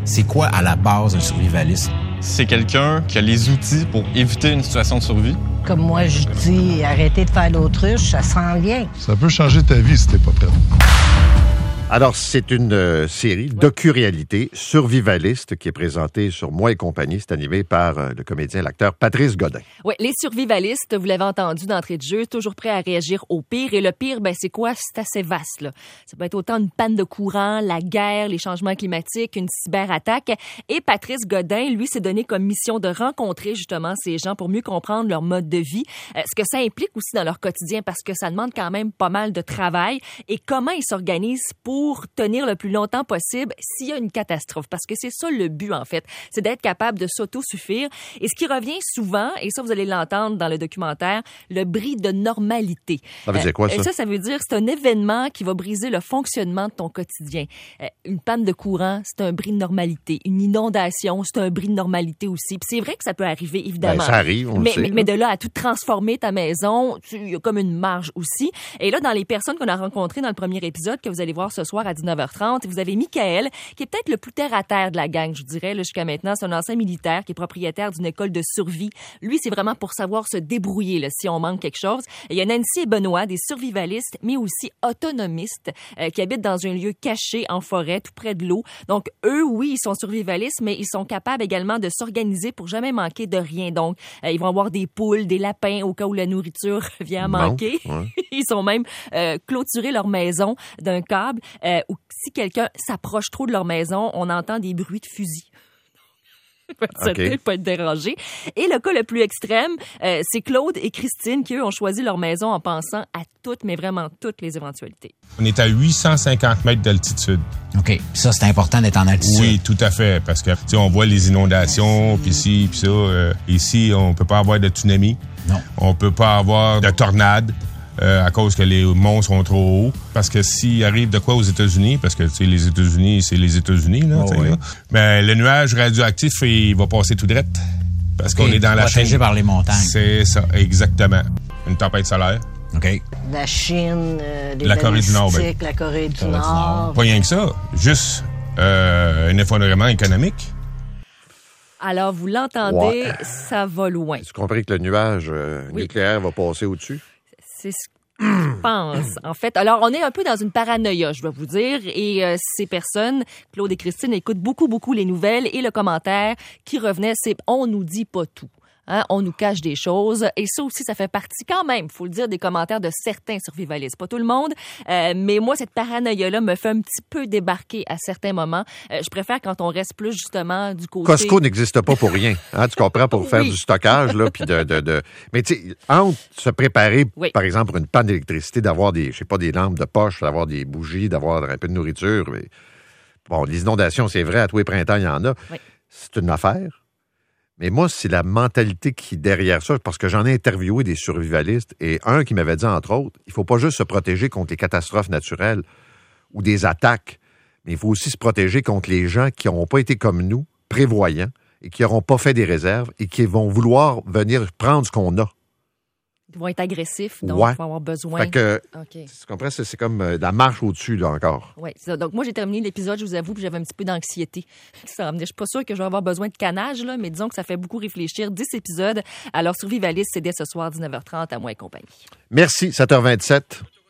C'est quoi, à la base, un survivaliste? C'est quelqu'un qui a les outils pour éviter une situation de survie. Comme moi, je dis, arrêtez de faire l'autruche, ça s'en vient. Ça peut changer ta vie si t'es pas prêt. Alors, c'est une série docu-réalité survivaliste qui est présentée sur Moi et compagnie. C'est animé par le comédien et l'acteur Patrice Godin. Oui, les survivalistes, vous l'avez entendu d'entrée de jeu, toujours prêts à réagir au pire. Et le pire, c'est quoi? C'est assez vaste, là. Ça peut être autant une panne de courant, la guerre, les changements climatiques, une cyberattaque. Et Patrice Godin, lui, s'est donné comme mission de rencontrer justement ces gens pour mieux comprendre leur mode de vie, ce que ça implique aussi dans leur quotidien, parce que ça demande quand même pas mal de travail, et comment ils s'organisent pour tenir le plus longtemps possible s'il y a une catastrophe. Parce que c'est ça le but, en fait. C'est d'être capable de s'autosuffire. Et ce qui revient souvent, et ça, vous allez l'entendre dans le documentaire, le bris de normalité. Ça veut dire quoi, ça? Ça veut dire que c'est un événement qui va briser le fonctionnement de ton quotidien. Une panne de courant, c'est un bris de normalité. Une inondation, c'est un bris de normalité aussi. Puis c'est vrai que ça peut arriver, évidemment. Ben, ça arrive, on le sait. Mais de là à tout transformer ta maison, il y a comme une marge aussi. Et là, dans les personnes qu'on a rencontrées dans le premier épisode, que vous allez voir ce soir à 19h30, vous avez Michael, qui est peut-être le plus terre-à-terre de la gang, je dirais, là, jusqu'à maintenant. C'est un ancien militaire qui est propriétaire d'une école de survie. Lui, c'est vraiment pour savoir se débrouiller là, si on manque quelque chose. Et il y a Nancy et Benoît, des survivalistes, mais aussi autonomistes, qui habitent dans un lieu caché en forêt, tout près de l'eau. Donc, eux, oui, ils sont survivalistes, mais ils sont capables également de s'organiser pour jamais manquer de rien. Donc, ils vont avoir des poules, des lapins au cas où la nourriture vient à manquer. Ouais. Ils sont même clôturés leur maison d'un câble. Ou si quelqu'un s'approche trop de leur maison, on entend des bruits de fusil. Ça peut pas être dérangé. Et le cas le plus extrême, c'est Claude et Christine qui, eux, ont choisi leur maison en pensant à toutes, mais vraiment toutes les éventualités. On est à 850 mètres d'altitude. OK. Ça, c'est important d'être en altitude. Oui, tout à fait. Parce que, tu sais, on voit les inondations, puis ci, puis ça. Ici, on peut pas avoir de tsunami. Non. On peut pas avoir de tornade. À cause que les monts sont trop hauts. Parce que s'il arrive de quoi aux États-Unis, parce que, tu sais, les États-Unis, c'est les États-Unis, là, oui. là, ben, le nuage radioactif, il va passer tout droit. Parce qu'on est dans la chaîne. Protégé par les montagnes. C'est ça, exactement. Une tempête solaire. OK. La Chine, la Corée du Nord, ben. la Corée du Nord. Pas rien que ça. Juste un effondrement économique. Alors, vous l'entendez, ça va loin. Tu comprends que le nuage nucléaire va passer au-dessus? C'est ce que je pense, en fait. Alors, on est un peu dans une paranoïa, je dois vous dire. Et ces personnes, Claude et Christine, écoutent beaucoup les nouvelles. Et le commentaire qui revenait, c'est « on nous dit pas tout ». Hein, on nous cache des choses. Et ça aussi, ça fait partie quand même, faut le dire, des commentaires de certains survivalistes. Pas tout le monde, mais moi, cette paranoïa-là me fait un petit peu débarquer à certains moments. Je préfère quand on reste plus, justement, du côté... Costco n'existe pas pour rien. Hein, tu comprends, pour faire du stockage, là, puis Mais tu sais, entre se préparer, par exemple, pour une panne d'électricité, d'avoir des lampes de poche, d'avoir des bougies, d'avoir un peu de nourriture. Mais... Bon, les inondations, c'est vrai, à tous les printemps, il y en a. Oui. C'est une affaire. Mais moi, c'est la mentalité qui est derrière ça, parce que j'en ai interviewé des survivalistes, et un qui m'avait dit, entre autres, il faut pas juste se protéger contre les catastrophes naturelles ou des attaques, mais il faut aussi se protéger contre les gens qui n'auront pas été comme nous, prévoyants, et qui n'auront pas fait des réserves, et qui vont vouloir venir prendre ce qu'on a. Ils vont être agressifs, donc ils vont avoir besoin. Fait que, tu comprends, c'est comme la marche au-dessus, là, encore. Oui, c'est ça. Donc, moi, j'ai terminé l'épisode, je vous avoue, puis j'avais un petit peu d'anxiété. Je suis pas sûre que je vais avoir besoin de canage, là, mais disons que ça fait beaucoup réfléchir. 10 épisodes. Alors, Survivaliste, c'est dès ce soir, 19h30, à Moi et compagnie. Merci, 7h27.